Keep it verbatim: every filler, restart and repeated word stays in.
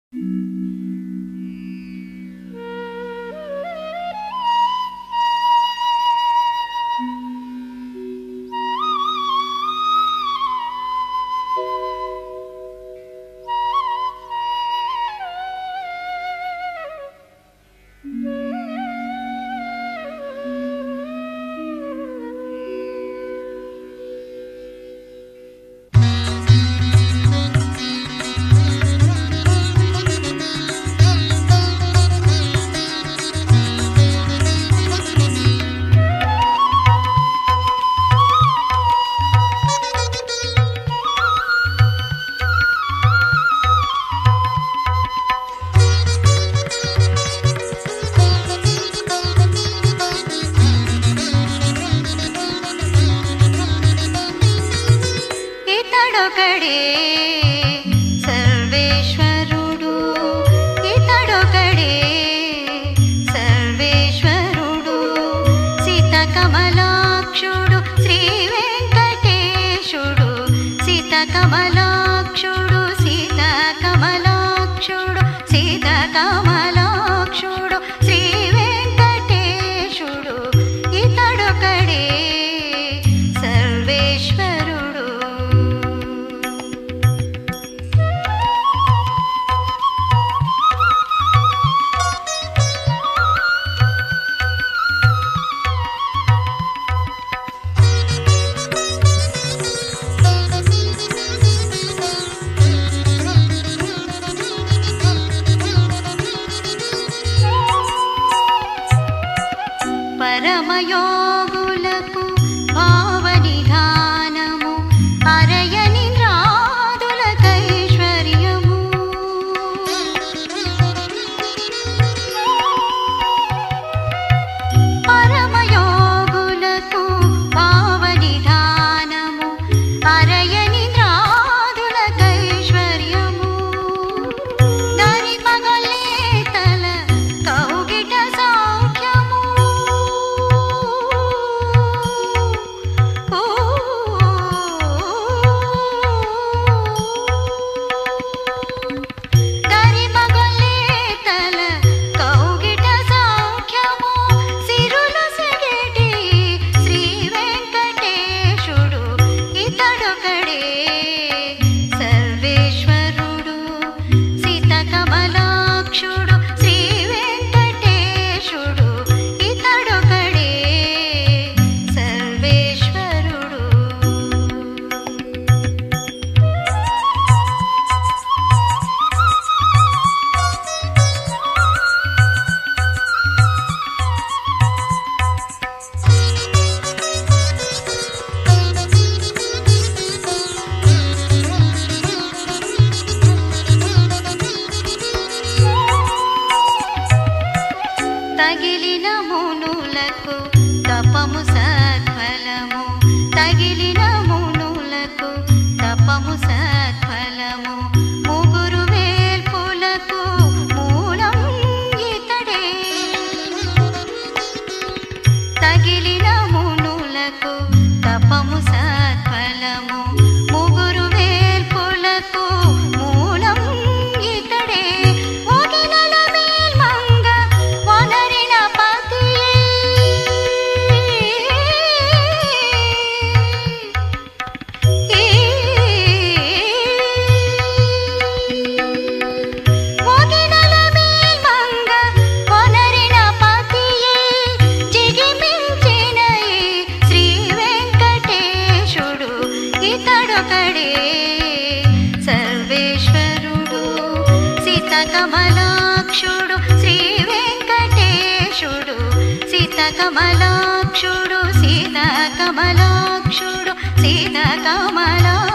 सर्वेश्वरुडु इतडोकड़े सर्वेश्वरुडु सीताकमलाक्षुडु श्री वेंकटेशुडु सीताकमलाक्षुडु सीताकमलाक्षुडु सीताकमलाक्षुडु श्री वेंकटेशुडु इतडोकड़े सर्वेश्वरुडु परमयोगुलकु भावनिधानमु अरयनिन्द्रादुलकैश्वर्यमु परमयोगुलकु भावनिधानमु अरयनिन्द्रादुलकैश्वर्यमु दरिमगलेतल कौगिट सौख्यमु सर्वेश्वरुडु सीताकमलाक्षुडु श्री वेंकटेशुडु इतडोकड़े सर्वेश्वरुडु तगिलिन मुनुलकु तपमु सत्फलमु तगिलिन मुनुलकु तपमु सत्फलमु मुगुरु वेल्पुलकु मूलं इतडे तगिलिन मुनुलकु तपमु सत्फलमु मुगुरु वेल्पुलकु मूलं इतडे सर्वेश्वरुडु सीताकमलाक्षुडु श्री वेंकटेशुडु सीताकमलाक्षुडु सीताकमलाक्षुडु सीताकमला